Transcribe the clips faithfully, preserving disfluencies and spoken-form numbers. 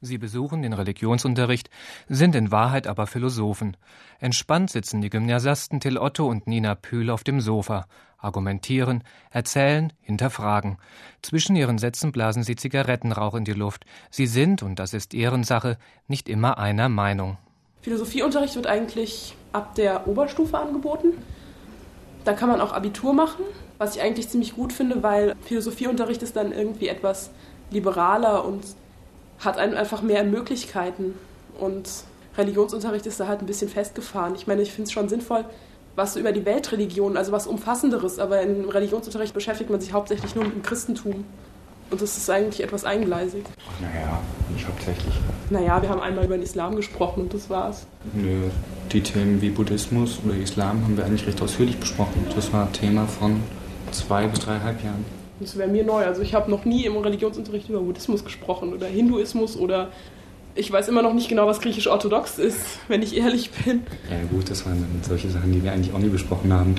Sie besuchen den Religionsunterricht, sind in Wahrheit aber Philosophen. Entspannt sitzen die Gymnasiasten Till Otto und Nina Pühl auf dem Sofa, argumentieren, erzählen, hinterfragen. Zwischen ihren Sätzen blasen sie Zigarettenrauch in die Luft. Sie sind, und das ist Ehrensache, nicht immer einer Meinung. Philosophieunterricht wird eigentlich ab der Oberstufe angeboten. Da kann man auch Abitur machen, was ich eigentlich ziemlich gut finde, weil Philosophieunterricht ist dann irgendwie etwas liberaler und hat einfach mehr Möglichkeiten. Und Religionsunterricht ist da halt ein bisschen festgefahren. Ich meine, ich finde es schon sinnvoll, was über die Weltreligion, also was Umfassenderes, aber im Religionsunterricht beschäftigt man sich hauptsächlich nur mit dem Christentum. Und das ist eigentlich etwas eingleisig. Naja, nicht hauptsächlich. Naja, wir haben einmal über den Islam gesprochen und das war's. Nö, die Themen wie Buddhismus oder Islam haben wir eigentlich recht ausführlich besprochen. Das war Thema von zwei bis dreieinhalb Jahren. Das wäre mir neu. Also ich habe noch nie im Religionsunterricht über Buddhismus gesprochen oder Hinduismus oder ich weiß immer noch nicht genau, was griechisch-orthodox ist, wenn ich ehrlich bin. Ja gut, das waren dann solche Sachen, die wir eigentlich auch nie besprochen haben.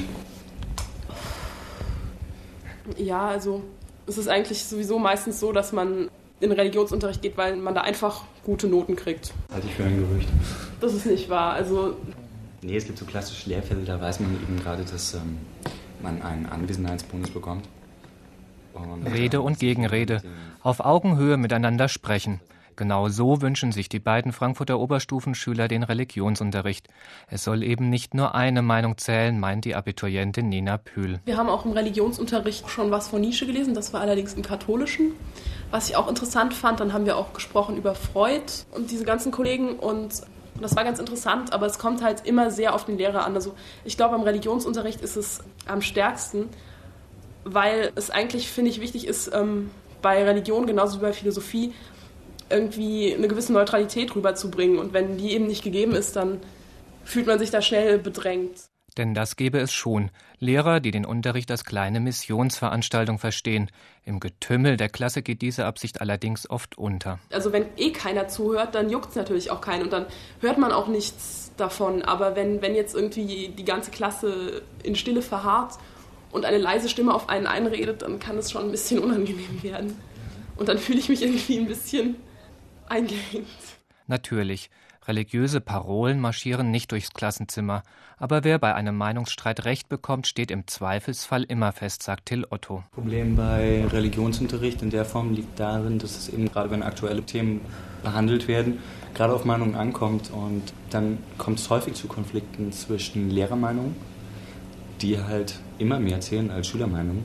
Ja, also es ist eigentlich sowieso meistens so, dass man in Religionsunterricht geht, weil man da einfach gute Noten kriegt. Halte ich für ein Gerücht. Das ist nicht wahr. Also nee, es gibt so klassische Lehrfälle, da weiß man eben gerade, dass ähm, man einen Anwesenheitsbonus bekommt. Und Rede und Gegenrede, auf Augenhöhe miteinander sprechen. Genau so wünschen sich die beiden Frankfurter Oberstufenschüler den Religionsunterricht. Es soll eben nicht nur eine Meinung zählen, meint die Abiturientin Nina Pühl. Wir haben auch im Religionsunterricht schon was von Nietzsche gelesen, das war allerdings im Katholischen. Was ich auch interessant fand, dann haben wir auch gesprochen über Freud und diese ganzen Kollegen und das war ganz interessant, aber es kommt halt immer sehr auf den Lehrer an. Also ich glaube, am Religionsunterricht ist es am stärksten, weil es eigentlich, finde ich, wichtig ist, ähm, bei Religion genauso wie bei Philosophie irgendwie eine gewisse Neutralität rüberzubringen. Und wenn die eben nicht gegeben ist, dann fühlt man sich da schnell bedrängt. Denn das gäbe es schon. Lehrer, die den Unterricht als kleine Missionsveranstaltung verstehen. Im Getümmel der Klasse geht diese Absicht allerdings oft unter. Also wenn eh keiner zuhört, dann juckt es natürlich auch keinen und dann hört man auch nichts davon. Aber wenn, wenn jetzt irgendwie die ganze Klasse in Stille verharrt und eine leise Stimme auf einen einredet, dann kann es schon ein bisschen unangenehm werden. Und dann fühle ich mich irgendwie ein bisschen eingeengt. Natürlich. Religiöse Parolen marschieren nicht durchs Klassenzimmer. Aber wer bei einem Meinungsstreit Recht bekommt, steht im Zweifelsfall immer fest, sagt Till Otto. Das Problem bei Religionsunterricht in der Form liegt darin, dass es eben gerade, wenn aktuelle Themen behandelt werden, gerade auf Meinungen ankommt. Und dann kommt es häufig zu Konflikten zwischen Lehrermeinungen, die halt immer mehr zählen als Schülermeinungen.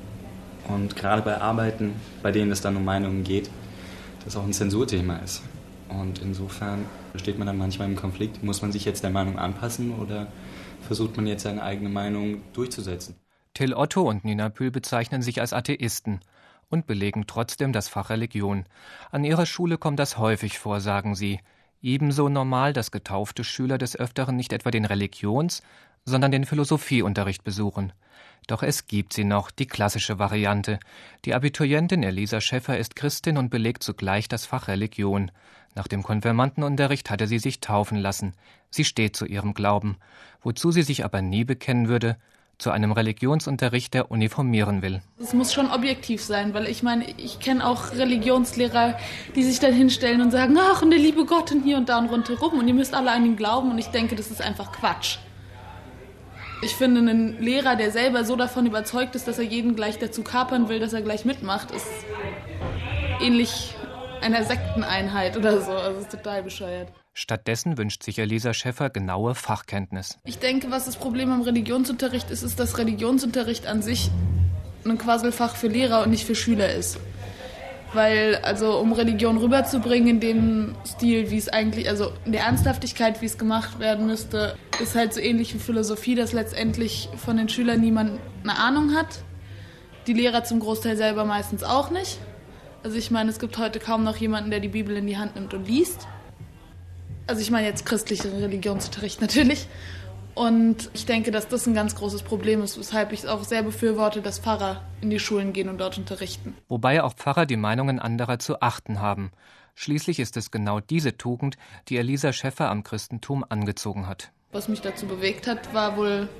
Und gerade bei Arbeiten, bei denen es dann um Meinungen geht, das auch ein Zensurthema ist. Und insofern steht man dann manchmal im Konflikt. Muss man sich jetzt der Meinung anpassen oder versucht man jetzt seine eigene Meinung durchzusetzen? Till Otto und Nina Pühl bezeichnen sich als Atheisten und belegen trotzdem das Fach Religion. An ihrer Schule kommt das häufig vor, sagen sie. Ebenso normal, dass getaufte Schüler des Öfteren nicht etwa den Religions-, sondern den Philosophieunterricht besuchen. Doch es gibt sie noch, die klassische Variante. Die Abiturientin Elisa Schäffer ist Christin und belegt zugleich das Fach Religion. Nach dem Konfirmandenunterricht hatte sie sich taufen lassen. Sie steht zu ihrem Glauben. Wozu sie sich aber nie bekennen würde, zu einem Religionsunterricht, der uniformieren will. Es muss schon objektiv sein, weil ich meine, ich kenne auch Religionslehrer, die sich dann hinstellen und sagen, ach, und der liebe Gott und hier und da und rundherum und ihr müsst alle an ihn glauben und ich denke, das ist einfach Quatsch. Ich finde, ein Lehrer, der selber so davon überzeugt ist, dass er jeden gleich dazu kapern will, dass er gleich mitmacht, ist ähnlich einer Sekteneinheit oder so. Also ist total bescheuert. Stattdessen wünscht sich Elisa Schäffer genaue Fachkenntnis. Ich denke, was das Problem am Religionsunterricht ist, ist, dass Religionsunterricht an sich ein Quasselfach für Lehrer und nicht für Schüler ist. Weil, also um Religion rüberzubringen in dem Stil, wie es eigentlich, also in der Ernsthaftigkeit, wie es gemacht werden müsste, ist halt so ähnlich wie Philosophie, dass letztendlich von den Schülern niemand eine Ahnung hat. Die Lehrer zum Großteil selber meistens auch nicht. Also ich meine, es gibt heute kaum noch jemanden, der die Bibel in die Hand nimmt und liest. Also ich meine jetzt christlichen Religionsunterricht natürlich. Und ich denke, dass das ein ganz großes Problem ist, weshalb ich es auch sehr befürworte, dass Pfarrer in die Schulen gehen und dort unterrichten. Wobei auch Pfarrer die Meinungen anderer zu achten haben. Schließlich ist es genau diese Tugend, die Elisa Schäffer am Christentum angezogen hat. Was mich dazu bewegt hat, war wohl,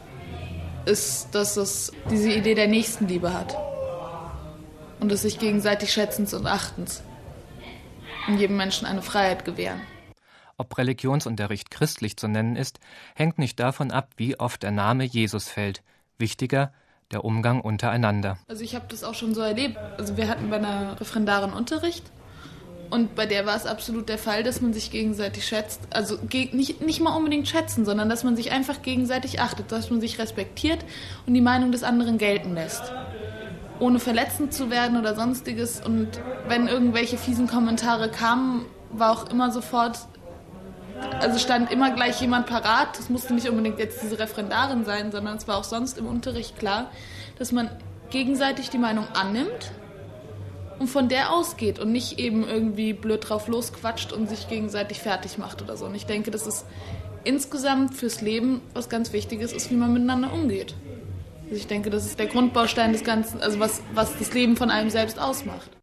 ist, dass es diese Idee der Nächstenliebe hat. Und des sich gegenseitig Schätzens und Achtens. und jedem Menschen eine Freiheit gewähren. Ob Religionsunterricht christlich zu nennen ist, hängt nicht davon ab, wie oft der Name Jesus fällt. Wichtiger, der Umgang untereinander. Also ich habe das auch schon so erlebt. Also wir hatten bei einer Referendarin Unterricht und bei der war es absolut der Fall, dass man sich gegenseitig schätzt. Also ge- nicht, nicht mal unbedingt schätzen, sondern dass man sich einfach gegenseitig achtet, dass man sich respektiert und die Meinung des anderen gelten lässt. Ohne verletzend zu werden oder sonstiges. Und wenn irgendwelche fiesen Kommentare kamen, war auch immer sofort... Also stand immer gleich jemand parat. Es musste nicht unbedingt jetzt diese Referendarin sein, sondern es war auch sonst im Unterricht klar, dass man gegenseitig die Meinung annimmt und von der ausgeht und nicht eben irgendwie blöd drauf losquatscht und sich gegenseitig fertig macht oder so. Und ich denke, dass es insgesamt fürs Leben was ganz Wichtiges ist, wie man miteinander umgeht. Also ich denke, das ist der Grundbaustein des Ganzen, also was, was das Leben von einem selbst ausmacht.